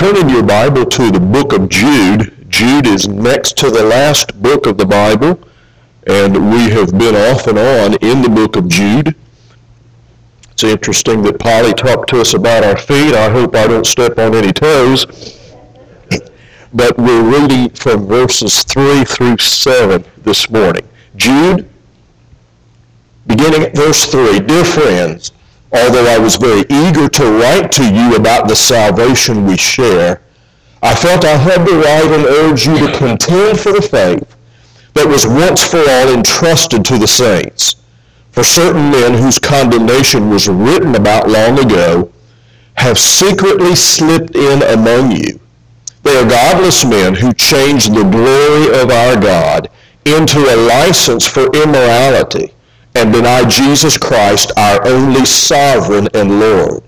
Turn in your Bible to the book of Jude. Jude is next to the last book of the Bible, and we have been off and on in the book of Jude. It's interesting that Polly talked to us about our feet. I hope I don't step on any toes. But we're reading from verses 3 through 7 this morning. Jude, beginning at verse 3, Dear friends, although I was very eager to write to you about the salvation we share, I felt I had to write and urge you to contend for the faith that was once for all entrusted to the saints. For certain men whose condemnation was written about long ago have secretly slipped in among you. They are godless men who change the glory of our God into a license for immorality and deny Jesus Christ, our only sovereign and Lord.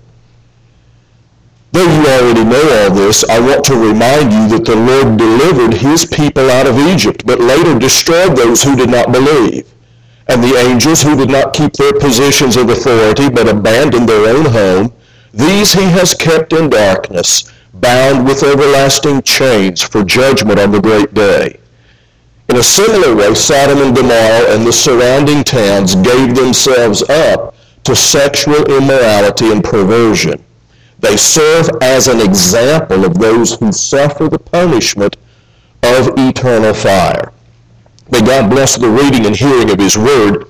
Though you already know all this, I want to remind you that the Lord delivered his people out of Egypt, but later destroyed those who did not believe. And the angels who did not keep their positions of authority, but abandoned their own home, these he has kept in darkness, bound with everlasting chains for judgment on the great day. In a similar way, Sodom and Gomorrah and the surrounding towns gave themselves up to sexual immorality and perversion. They serve as an example of those who suffer the punishment of eternal fire. May God bless the reading and hearing of his word.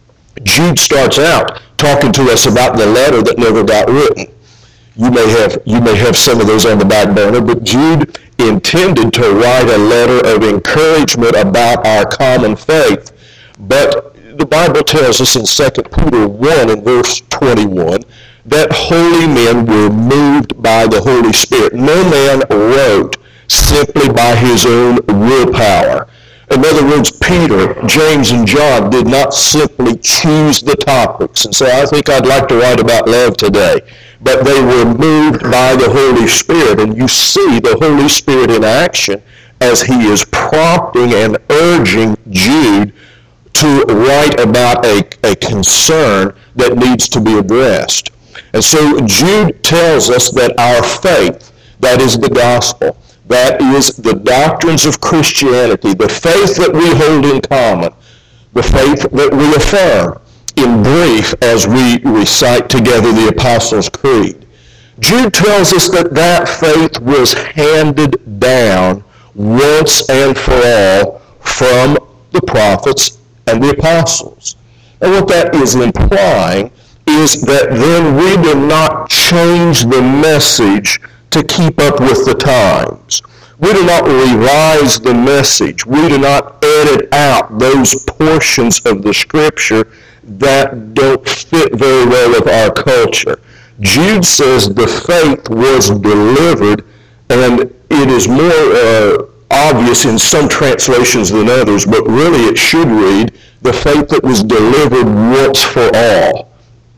Jude starts out talking to us about the letter that never got written. You may have some of those on the back burner, but Jude intended to write a letter of encouragement about our common faith. But the Bible tells us in 2 Peter 1 and verse 21 that holy men were moved by the Holy Spirit. No man wrote simply by his own willpower. In other words, Peter, James, and John did not simply choose the topics and say, I think I'd like to write about love today. But they were moved by the Holy Spirit, and you see the Holy Spirit in action as he is prompting and urging Jude to write about a concern that needs to be addressed. And so Jude tells us that our faith, that is the gospel, that is the doctrines of Christianity, the faith that we hold in common, the faith that we affirm, in brief, as we recite together the Apostles' Creed. Jude tells us that that faith was handed down once and for all from the prophets and the apostles. And what that is implying is that then we do not change the message to keep up with the times. We do not revise the message. We do not edit out those portions of the Scripture that don't fit very well with our culture. Jude says the faith was delivered, and it is more obvious in some translations than others, but really it should read, the faith that was delivered once for all.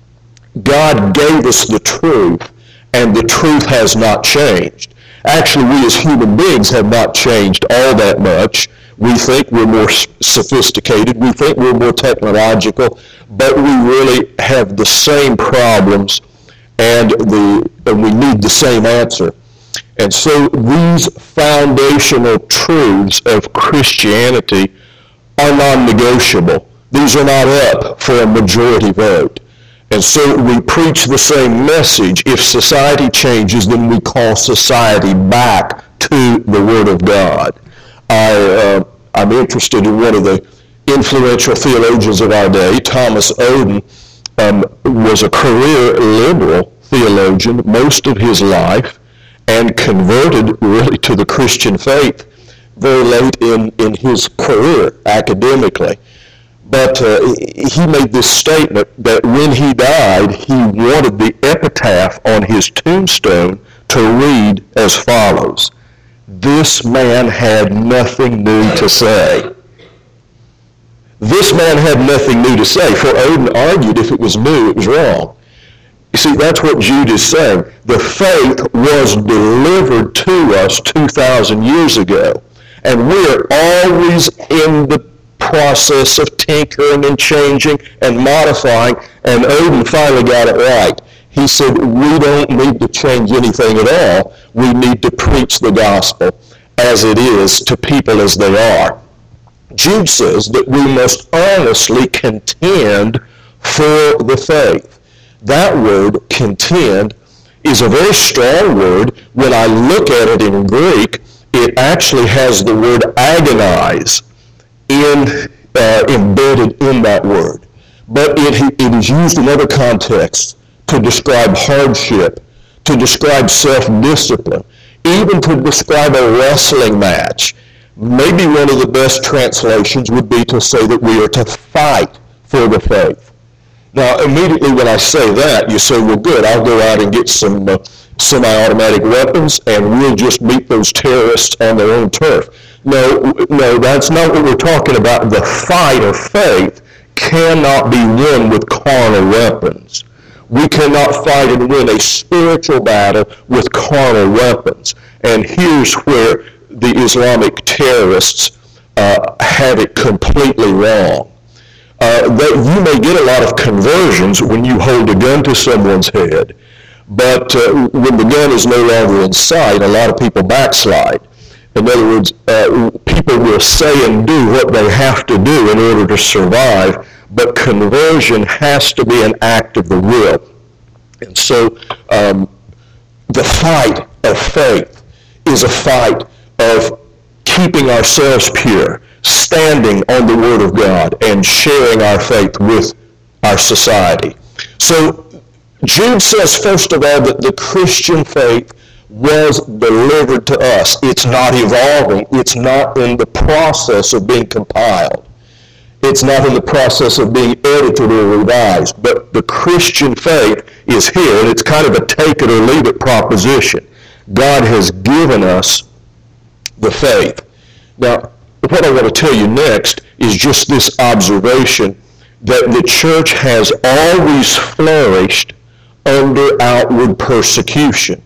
God gave us the truth, and the truth has not changed. Actually, we as human beings have not changed all that much. We think we're more sophisticated. We think we're more technological, but we really have the same problems, and we need the same answer. And so these foundational truths of Christianity are non-negotiable. These are not up for a majority vote. And so we preach the same message. If society changes, then we call society back to the Word of God. I'm interested in one of the influential theologians of our day, Thomas Oden, was a career liberal theologian most of his life and converted really to the Christian faith very late in his career academically. But he made this statement that when he died, he wanted the epitaph on his tombstone to read as follows: "This man had nothing new to say." This man had nothing new to say, for Oden argued if it was new, it was wrong. You see, that's what Jude is saying. The faith was delivered to us 2,000 years ago, and we are always in the process of tinkering and changing and modifying, and Oden finally got it right. He said, we don't need to change anything at all. We need to preach the gospel as it is to people as they are. Jude says that we must honestly contend for the faith. That word, contend, is a very strong word. When I look at it in Greek, it actually has the word agonize embedded in that word. But it is used in other contexts to describe hardship, to describe self-discipline, even to describe a wrestling match. Maybe one of the best translations would be to say that we are to fight for the faith. Now, immediately when I say that, you say, well, good, I'll go out and get some semi-automatic weapons, and we'll just beat those terrorists on their own turf. No, that's not what we're talking about. The fight of faith cannot be won with carnal weapons. We cannot fight and win a spiritual battle with carnal weapons. And here's where the Islamic terrorists have it completely wrong. That you may get a lot of conversions when you hold a gun to someone's head, but when the gun is no longer in sight, a lot of people backslide. In other words, people will say and do what they have to do in order to survive, but conversion has to be an act of the will. And so the fight of faith is a fight of keeping ourselves pure, standing on the Word of God, and sharing our faith with our society. So Jude says, first of all, that the Christian faith was delivered to us. It's not evolving. It's not in the process of being compiled. It's not in the process of being edited or revised. But the Christian faith is here, and it's kind of a take it or leave it proposition. God has given us the faith. Now, what I want to tell you next is just this observation that the church has always flourished under outward persecution.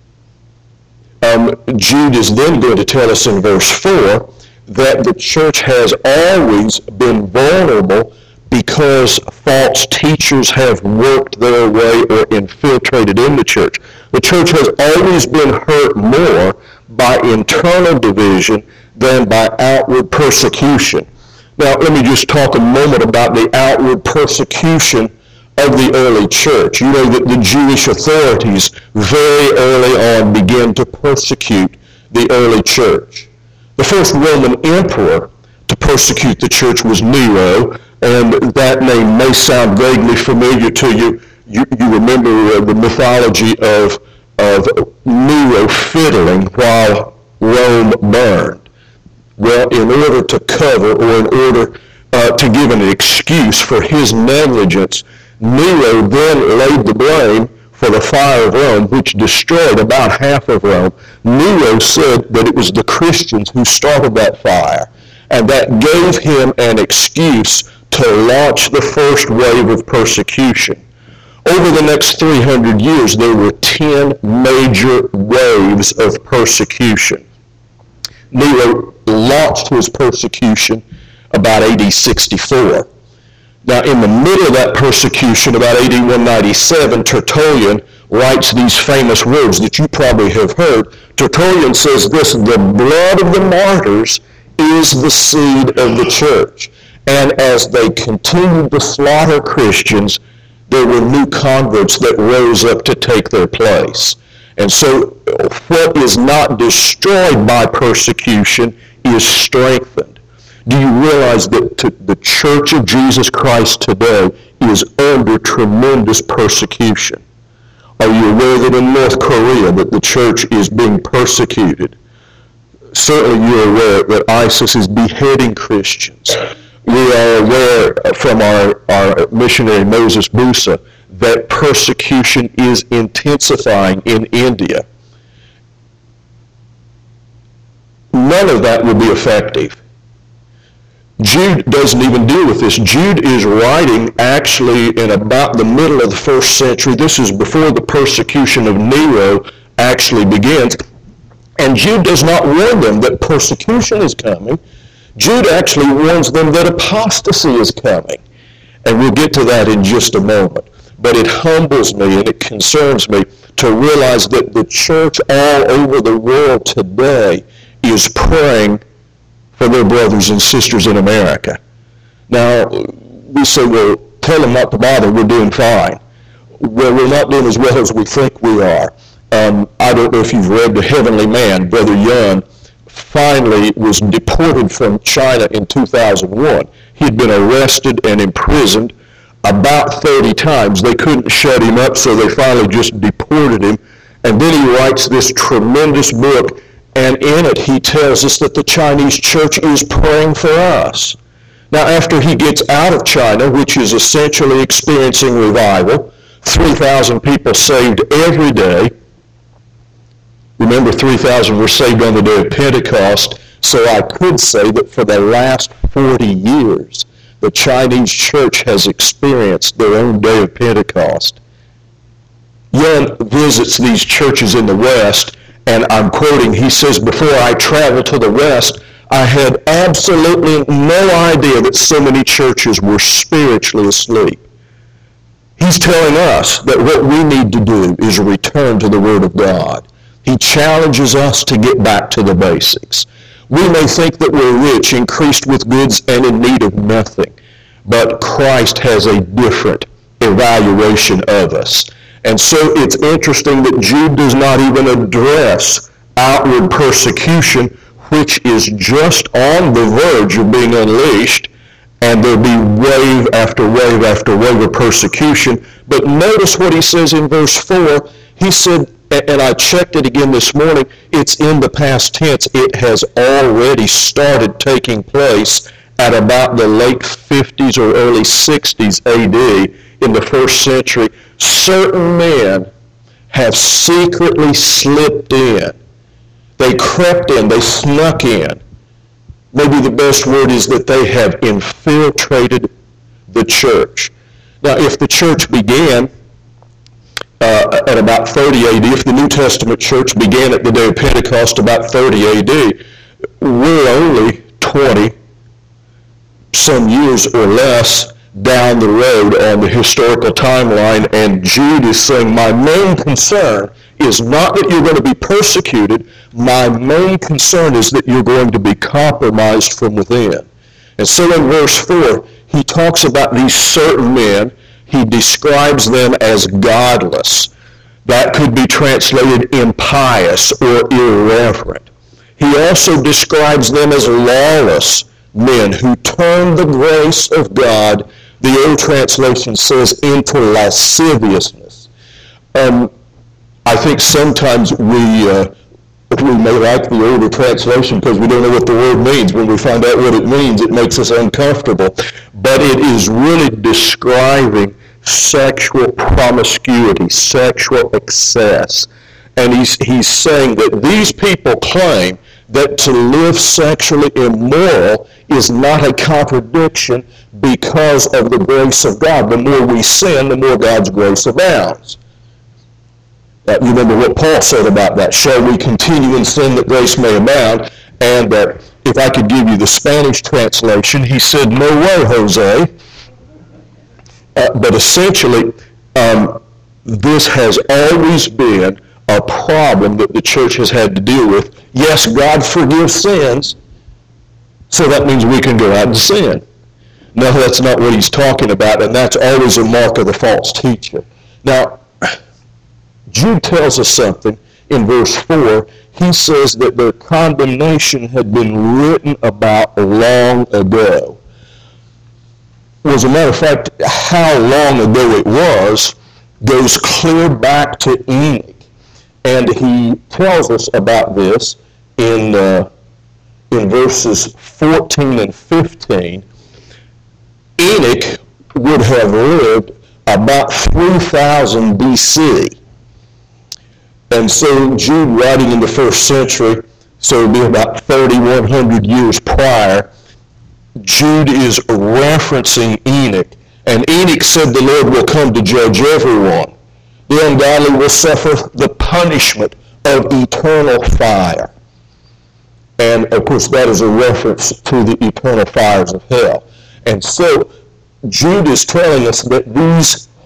Jude is then going to tell us in verse 4 that the church has always been vulnerable because false teachers have worked their way or infiltrated in the church. The church has always been hurt more by internal division than by outward persecution. Now, let me just talk a moment about the outward persecution of the early church. You know that the Jewish authorities very early on began to persecute the early church. The first Roman emperor to persecute the church was Nero, and that name may sound vaguely familiar to you. You remember the mythology of Nero fiddling while Rome burned. Well, in order to cover or in order to give an excuse for his negligence, Nero then laid the blame for the fire of Rome, which destroyed about half of Rome. Nero said that it was the Christians who started that fire, and that gave him an excuse to launch the first wave of persecution. Over the next 300 years, there were 10 major waves of persecution. Nero launched his persecution about AD 64. Now, in the middle of that persecution, about AD 197, Tertullian writes these famous words that you probably have heard. Tertullian says this: the blood of the martyrs is the seed of the church. And as they continued to slaughter Christians, there were new converts that rose up to take their place. And so what is not destroyed by persecution is strengthened. Do you realize that the Church of Jesus Christ today is under tremendous persecution? Are you aware that in North Korea that the church is being persecuted? Certainly you're aware that ISIS is beheading Christians. We are aware from our missionary Moses Busa that persecution is intensifying in India. None of that will be effective. Jude doesn't even deal with this. Jude is writing actually in about the middle of the first century. This is before the persecution of Nero actually begins. And Jude does not warn them that persecution is coming. Jude actually warns them that apostasy is coming. And we'll get to that in just a moment. but it humbles me and it concerns me to realize that the church all over the world today is praying for their brothers and sisters in America. Now, we say, well, tell them not to bother, we're doing fine. Well, we're not doing as well as we think we are. I don't know if you've read The Heavenly Man. Brother Yun finally was deported from China in 2001. He'd been arrested and imprisoned about 30 times. They couldn't shut him up, so they finally just deported him. And then he writes this tremendous book, and in it he tells us that the Chinese church is praying for us. Now, after he gets out of China, which is essentially experiencing revival, 3,000 people saved every day. Remember, 3,000 were saved on the day of Pentecost, so I could say that for the last 40 years, the Chinese church has experienced their own day of Pentecost. Yun visits these churches in the West, and I'm quoting, he says, before I traveled to the West, I had absolutely no idea that so many churches were spiritually asleep. He's telling us that what we need to do is return to the Word of God. He challenges us to get back to the basics. We may think that we're rich, increased with goods, and in need of nothing. But Christ has a different evaluation of us. And so it's interesting that Jude does not even address outward persecution, which is just on the verge of being unleashed, and there'll be wave after wave after wave of persecution. But notice what he says in verse 4. He said, and I checked it again this morning, it's in the past tense. It has already started taking place at about the late 50s or early 60s AD in the first century. Certain men have secretly slipped in. They crept in, they snuck in. Maybe the best word is that they have infiltrated the church. Now, if the church began at about 30 AD, if the New Testament church began at the day of Pentecost about 30 AD, we're only 20 some years or less down the road on the historical timeline, and Jude is saying, my main concern is not that you're going to be persecuted. My main concern is that you're going to be compromised from within. And so in verse 4, he talks about these certain men. He describes them as godless. That could be translated impious or irreverent. He also describes them as lawless men who turn the grace of God, the old translation says, into lasciviousness. I think sometimes we may like the older translation because we don't know what the word means. When we find out what it means, it makes us uncomfortable. But it is really describing sexual promiscuity, sexual excess. And he's saying that these people claim that to live sexually immoral is not a contradiction because of the grace of God. The more we sin, the more God's grace abounds. You remember what Paul said about that. Shall we continue in sin that grace may abound? And if I could give you the Spanish translation, he said, no way, Jose. But essentially, this has always been a problem that the church has had to deal with. Yes, God forgives sins, so that means we can go out and sin. No, that's not what he's talking about, and that's always a mark of the false teacher. Now, Jude tells us something in verse 4. He says that their condemnation had been written about long ago. Well, as a matter of fact, how long ago it was goes clear back to Enoch. And he tells us about this in verses 14 and 15. Enoch would have lived about 3000 BC. And so Jude, writing in the first century, so it would be about 3,100 years prior, Jude is referencing Enoch. And Enoch said the Lord will come to judge everyone. The ungodly will suffer the punishment of eternal fire. And, of course, that is a reference to the eternal fires of hell. And so Jude is telling us that these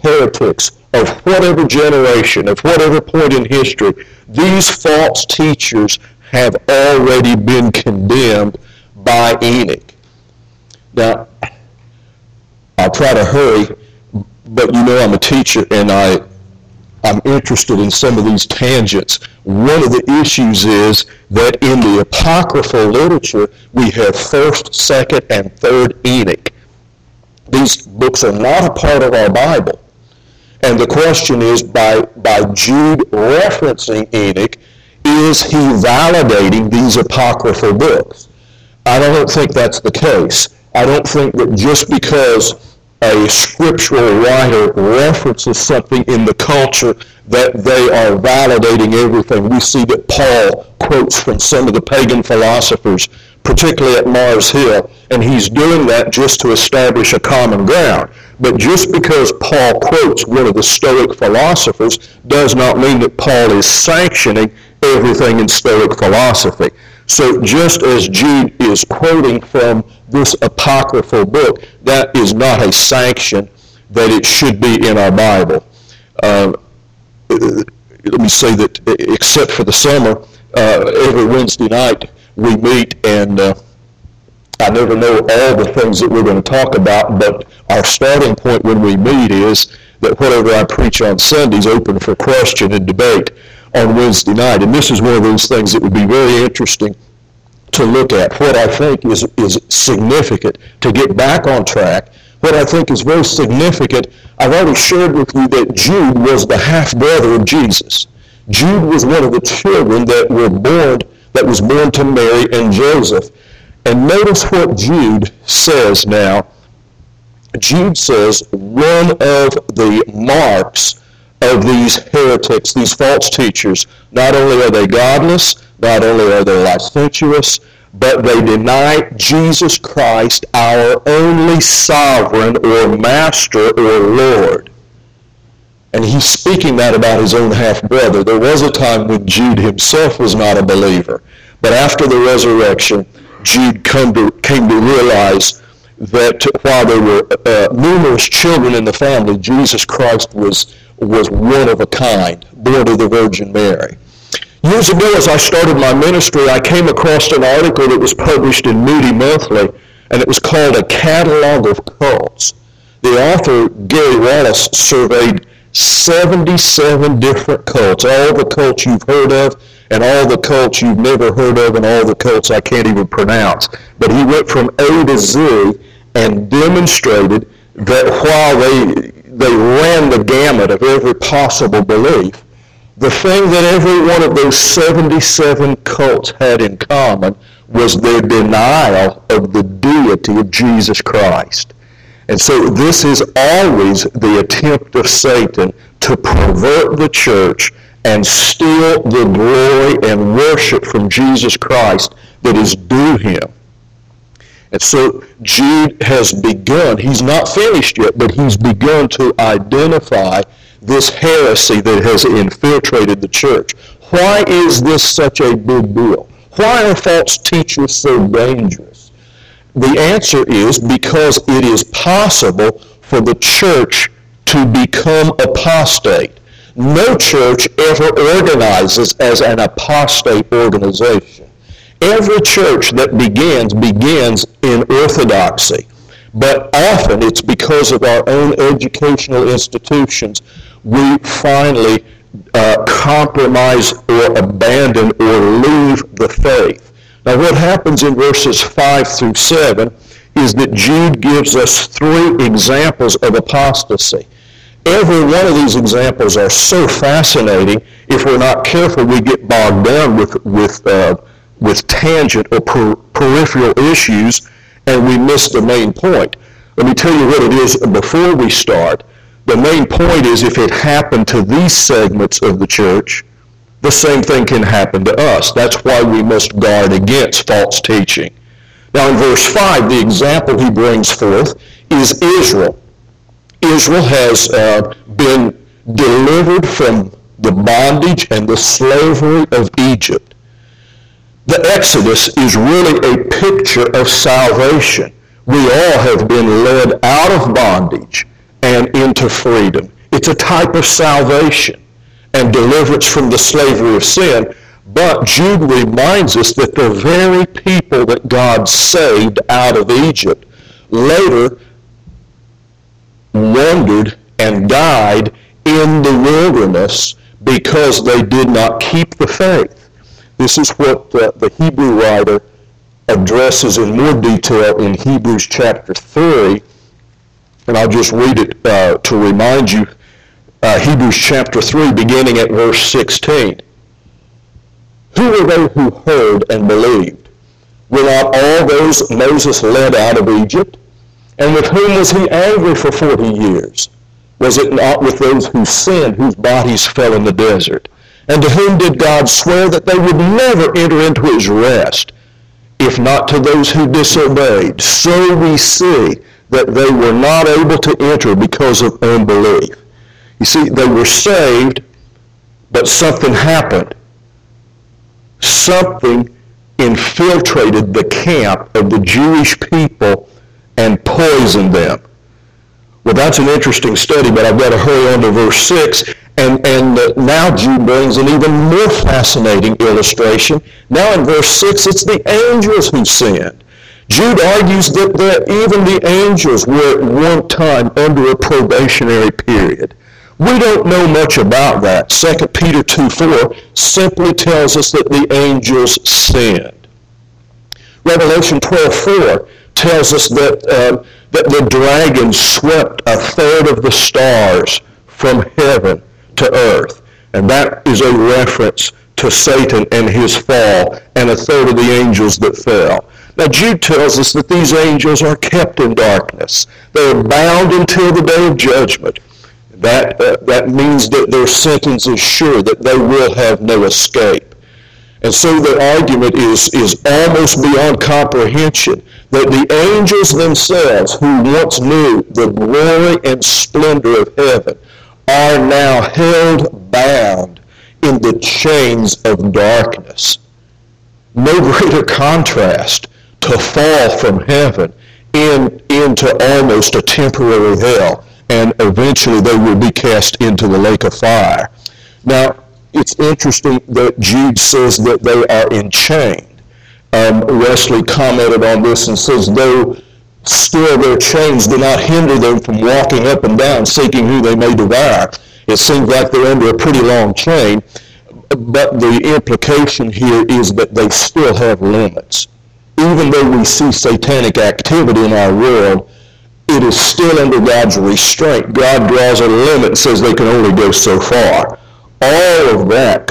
heretics of whatever generation, of whatever point in history, these false teachers have already been condemned by Enoch. Now, I'll try to hurry, but you know I'm a teacher and I'm interested in some of these tangents. One of the issues is that in the apocryphal literature, we have 1st, 2nd, and 3rd Enoch. These books are not a part of our Bible. And the question is, by Jude referencing Enoch, is he validating these apocryphal books? I don't think that's the case. I don't think that just because a scriptural writer references something in the culture that they are validating everything. We see that Paul quotes from some of the pagan philosophers, particularly at Mars Hill, and he's doing that just to establish a common ground. But just because Paul quotes one of the Stoic philosophers does not mean that Paul is sanctioning everything in Stoic philosophy. So just as Jude is quoting from this apocryphal book, that is not a sanction that it should be in our Bible. Let me say that except for the summer, every Wednesday night we meet, and I never know all the things that we're going to talk about, but our starting point when we meet is that whatever I preach on Sunday is open for question and debate on Wednesday night. And this is one of those things that would be very interesting to look at. What I think is significant to get back on track, what I think is very significant, I've already shared with you that Jude was the half-brother of Jesus. Jude was one of the children that was born to Mary and Joseph. And notice what Jude says now. Jude says one of the marks of these heretics, these false teachers, not only are they godless, not only are they licentious, but they deny Jesus Christ, our only sovereign or master or Lord. And he's speaking that about his own half-brother. There was a time when Jude himself was not a believer. But after the resurrection, Jude came to realize that while there were numerous children in the family, Jesus Christ was one of a kind, born of the Virgin Mary. Years ago, as I started my ministry, I came across an article that was published in Moody Monthly, and it was called A Catalog of Cults. The author, Gary Wallace, surveyed 77 different cults, all the cults you've heard of, and all the cults you've never heard of, and all the cults I can't even pronounce. But he went from A to Z and demonstrated that while they ran the gamut of every possible belief, the thing that every one of those 77 cults had in common was their denial of the deity of Jesus Christ. And so this is always the attempt of Satan to pervert the church and steal the glory and worship from Jesus Christ that is due him. And so Jude has begun, he's not finished yet, but he's begun to identify this heresy that has infiltrated the church. Why is this such a big deal? Why are false teachers so dangerous? The answer is because it is possible for the church to become apostate. No church ever organizes as an apostate organization. Every church that begins in orthodoxy, but often it's because of our own educational institutions we finally compromise or abandon or leave the faith. Now what happens in verses 5 through 7 is that Jude gives us 3 examples of apostasy. Every one of these examples are so fascinating. If we're not careful, we get bogged down with tangent or peripheral issues, and we miss the main point. Let me tell you what it is before we start. The main point is if it happened to these segments of the church, the same thing can happen to us. That's why we must guard against false teaching. Now in verse 5, the example he brings forth is Israel. Israel has been delivered from the bondage and the slavery of Egypt. The Exodus is really a picture of salvation. We all have been led out of bondage and into freedom. It's a type of salvation and deliverance from the slavery of sin. But Jude reminds us that the very people that God saved out of Egypt later wandered and died in the wilderness because they did not keep the faith. This is what the Hebrew writer addresses in more detail in Hebrews chapter 3. And I'll just read it to remind you. Hebrews chapter 3, beginning at verse 16. Who were they who heard and believed? Were not all those Moses led out of Egypt? And with whom was he angry for 40 years? Was it not with those who sinned, whose bodies fell in the desert? And to whom did God swear that they would never enter into his rest, if not to those who disobeyed? So we see that they were not able to enter because of unbelief. You see, they were saved, but something happened. Something infiltrated the camp of the Jewish people and poisoned them. Well, that's an interesting study, but I've got to hurry on to verse 6. And now Jude brings an even more fascinating illustration. Now in verse 6, it's the angels who sinned. Jude argues that even the angels were at one time under a probationary period. We don't know much about that. 2 Peter 2:4 simply tells us that the angels sinned. Revelation 12:4 tells us that the dragon swept a third of the stars from heaven to earth. And that is a reference to Satan and his fall, and a third of the angels that fell. Now Jude tells us that these angels are kept in darkness. They are bound until the day of judgment. That means that their sentence is sure, that they will have no escape. And so the argument is almost beyond comprehension that the angels themselves, who once knew the glory and splendor of heaven, are now held bound in the chains of darkness. No greater contrast to fall from heaven into almost a temporary hell, and eventually they will be cast into the lake of fire. Now, it's interesting that Jude says that they are enchained. Wesley commented on this and says, though still their chains do not hinder them from walking up and down seeking who they may devour. It seems like they're under a pretty long chain, but the implication here is that they still have limits. Even though we see satanic activity in our world, it is still under God's restraint. God draws a limit and says they can only go so far. All of that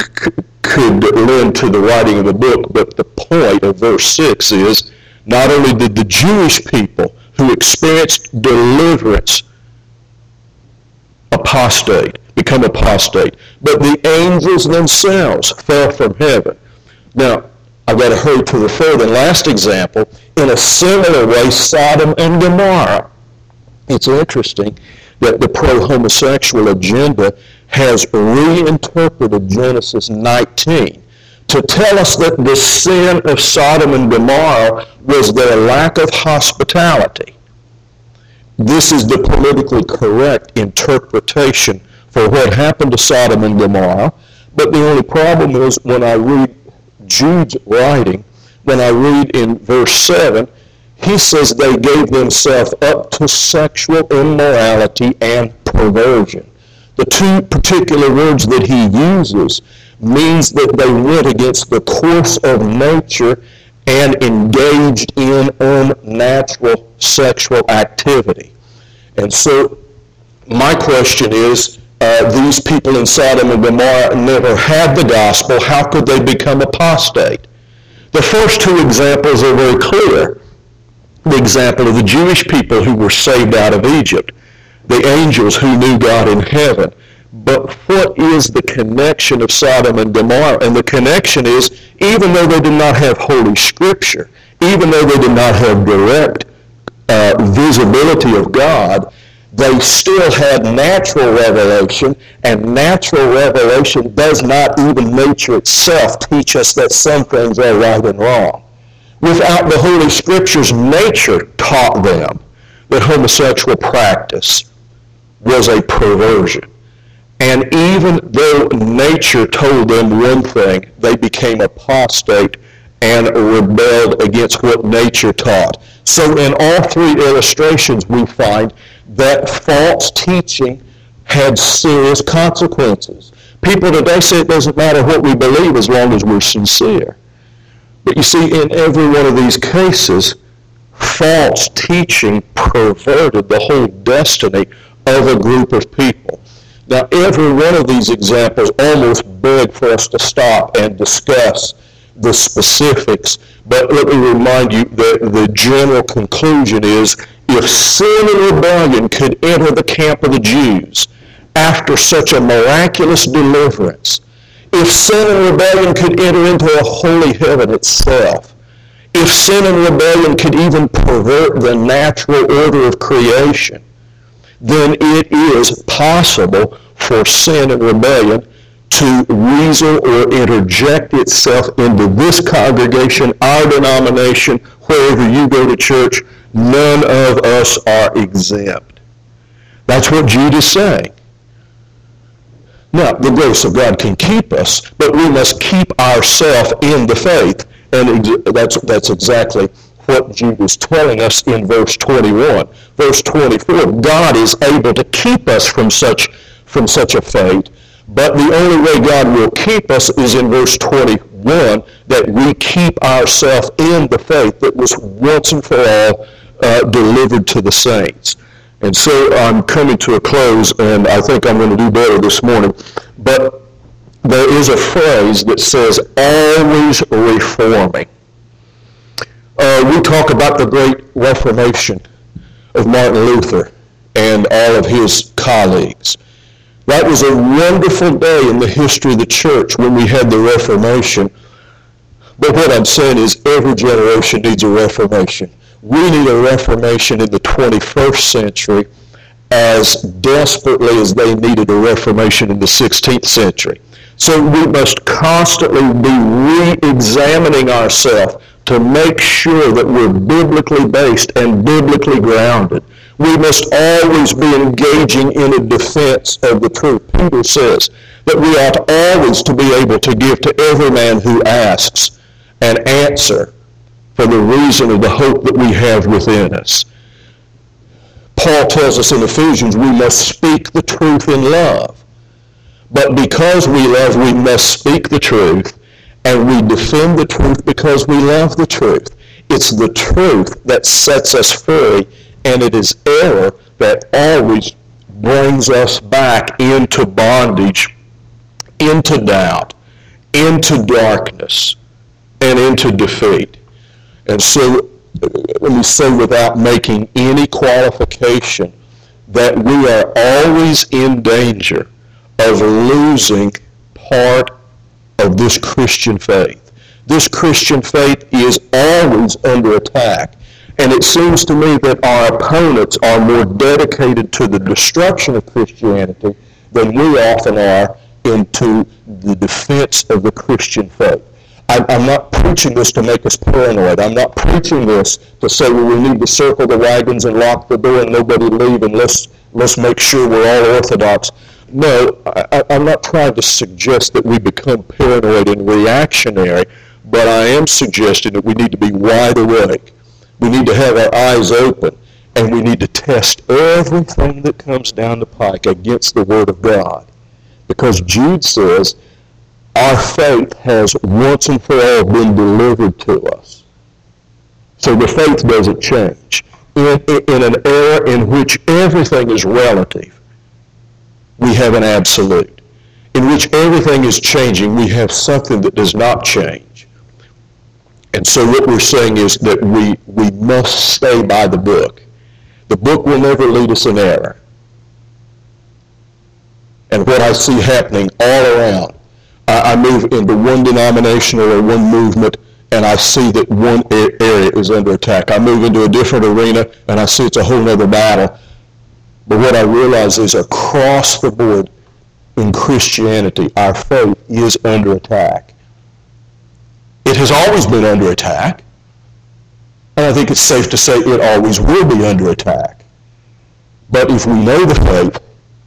could lend to the writing of the book, but the point of verse 6 is not only did the Jewish people who experienced deliverance become apostate, but the angels themselves fell from heaven. Now, I've got to hurry to the third and last example. In a similar way, Sodom and Gomorrah. It's interesting that the pro-homosexual agenda has reinterpreted Genesis 19 to tell us that the sin of Sodom and Gomorrah was their lack of hospitality. This is the politically correct interpretation for what happened to Sodom and Gomorrah, but the only problem is when I read Jude's writing, when I read in verse 7, he says they gave themselves up to sexual immorality and perversion. The two particular words that he uses means that they went against the course of nature and engaged in unnatural sexual activity. And so my question is, these people in Sodom and Gomorrah never had the gospel. How could they become apostate? The first two examples are very clear. The example of the Jewish people who were saved out of Egypt, the angels who knew God in heaven. But what is the connection of Sodom and Gomorrah? And the connection is, even though they did not have Holy Scripture, even though they did not have direct visibility of God, they still had natural revelation, and natural revelation does not even nature itself teach us that some things are right and wrong. Without the Holy Scriptures, nature taught them that homosexual practice was a perversion. And even though nature told them one thing, they became apostate and rebelled against what nature taught. So in all three illustrations, we find that false teaching had serious consequences. People today say it doesn't matter what we believe as long as we're sincere. But you see, in every one of these cases, false teaching perverted the whole destiny of a group of people. Now, every one of these examples almost beg for us to stop and discuss the specifics, but let me remind you that the general conclusion is, if sin and rebellion could enter the camp of the Jews after such a miraculous deliverance, if sin and rebellion could enter into a holy heaven itself, if sin and rebellion could even pervert the natural order of creation, then it is possible for sin and rebellion to weasel or interject itself into this congregation, our denomination, wherever you go to church. None of us are exempt. That's what Jude is saying. Now, the grace of God can keep us, but we must keep ourselves in the faith. And that's exactly what Jude is telling us in verse 21. Verse 24, God is able to keep us from such a fate, but the only way God will keep us is in verse 21, that we keep ourselves in the faith that was once and for all delivered to the saints. And so I'm coming to a close, and I think I'm going to do better this morning. But there is a phrase that says, always reforming. We talk about the great Reformation of Martin Luther and all of his colleagues. That was a wonderful day in the history of the church when we had the Reformation. But what I'm saying is every generation needs a Reformation. We need a Reformation in the 21st century as desperately as they needed a Reformation in the 16th century. So we must constantly be re-examining ourselves to make sure that we're biblically based and biblically grounded. We must always be engaging in a defense of the truth. Peter says that we ought always to be able to give to every man who asks an answer for the reason of the hope that we have within us. Paul tells us in Ephesians we must speak the truth in love. But because we love, we must speak the truth, and we defend the truth because we love the truth. It's the truth that sets us free, and it is error that always brings us back into bondage, into doubt, into darkness, and into defeat. And so, let me say without making any qualification, that we are always in danger of losing part of this Christian faith. This Christian faith is always under attack. And it seems to me that our opponents are more dedicated to the destruction of Christianity than we often are into the defense of the Christian faith. I'm not preaching this to make us paranoid. I'm not preaching this to say, well, we need to circle the wagons and lock the door and nobody leave and let's make sure we're all orthodox. No, I'm not trying to suggest that we become paranoid and reactionary, but I am suggesting that we need to be wide awake. We need to have our eyes open, and we need to test everything that comes down the pike against the Word of God. Because Jude says, our faith has once and for all been delivered to us. So the faith doesn't change. In an era in which everything is relative, we have an absolute. In which everything is changing, we have something that does not change. And so what we're saying is that we must stay by the book. The book will never lead us in error. And what I see happening all around, I move into one denomination or one movement, and I see that one area is under attack. I move into a different arena, and I see it's a whole other battle. But what I realize is across the board in Christianity, our faith is under attack. It has always been under attack, and I think it's safe to say it always will be under attack. But if we know the faith,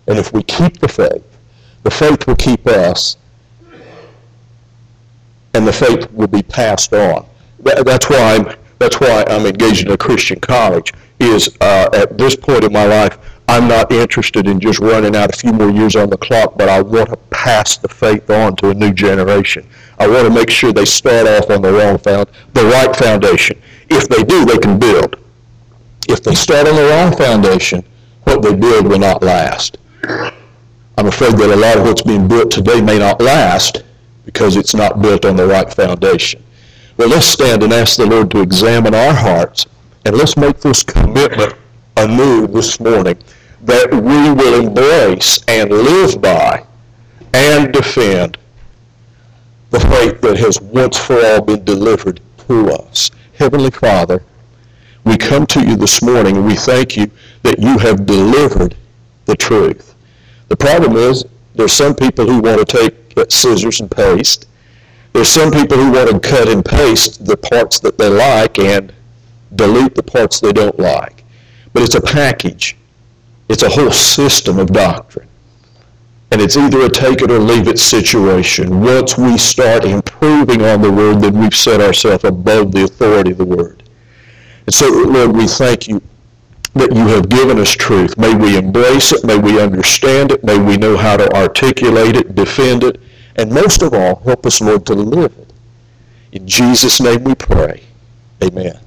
And if we keep the faith will keep us, and the faith will be passed on. That's why I'm engaged in a Christian college, is at this point in my life, I'm not interested in just running out a few more years on the clock, but I want to pass the faith on to a new generation. I want to make sure they start off on the right foundation. If they do, they can build. If they start on the wrong foundation, what they build will not last. I'm afraid that a lot of what's being built today may not last because it's not built on the right foundation. Well, let's stand and ask the Lord to examine our hearts, and let's make this commitment anew this morning, that we will embrace and live by and defend the faith that has once for all been delivered to us. Heavenly Father, we come to you this morning and we thank you that you have delivered the truth. The problem is there's some people who want to take scissors and paste. There's some people who want to cut and paste the parts that they like and delete the parts they don't like. But it's a package. It's a whole system of doctrine. And it's either a take it or leave it situation. Once we start improving on the Word, then we've set ourselves above the authority of the Word. And so, Lord, we thank you that you have given us truth. May we embrace it. May we understand it. May we know how to articulate it, defend it, and most of all, help us, Lord, to live it. In Jesus' name we pray. Amen.